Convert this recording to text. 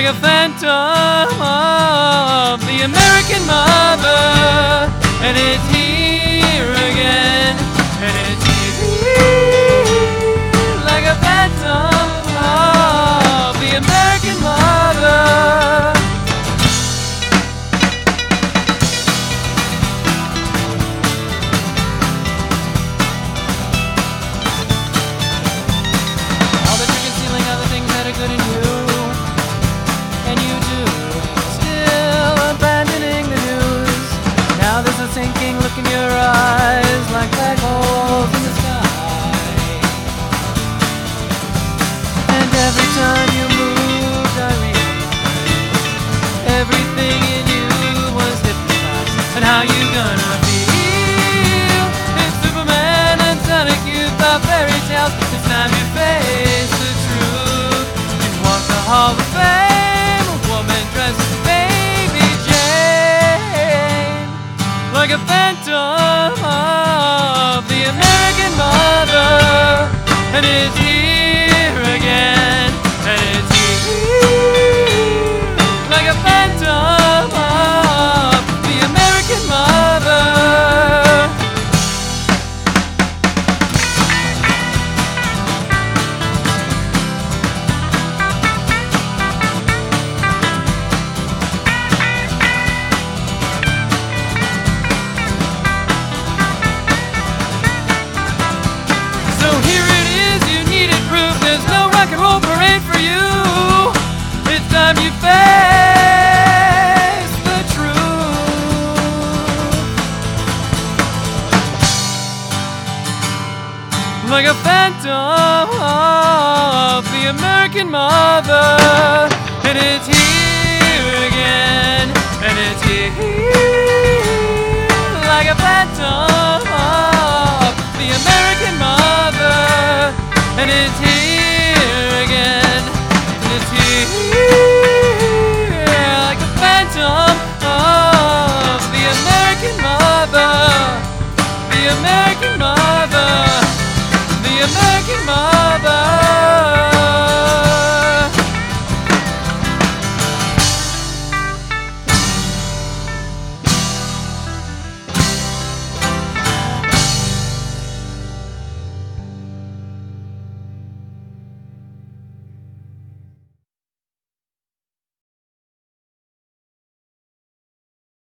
like a phantom of the American mother, and it's here again, and it's here like a phantom of the American mother. All the trick and stealing are the things that are good in you, and you do, still abandoning the news. Now there's a sinking look in your eyes, like black holes in the sky. And every time you moved, I realized everything in you was hypnotized. And how you gonna feel? It's Superman and Sonic Youth, the fairy tales. It's time you face the truth. You walk the hall of fame, a woman dressed as Baby Jane, like a phantom of the American mother, and it's here again, and it's here like a phantom of the American mother. So here it is, you needed proof. There's no rock and roll parade for you. It's time you face the truth. Like a phantom of the American mother, and it's here again, and it's here like a phantom of the American mother, and it's here again, and it's here like a phantom of the American mother, the American mother.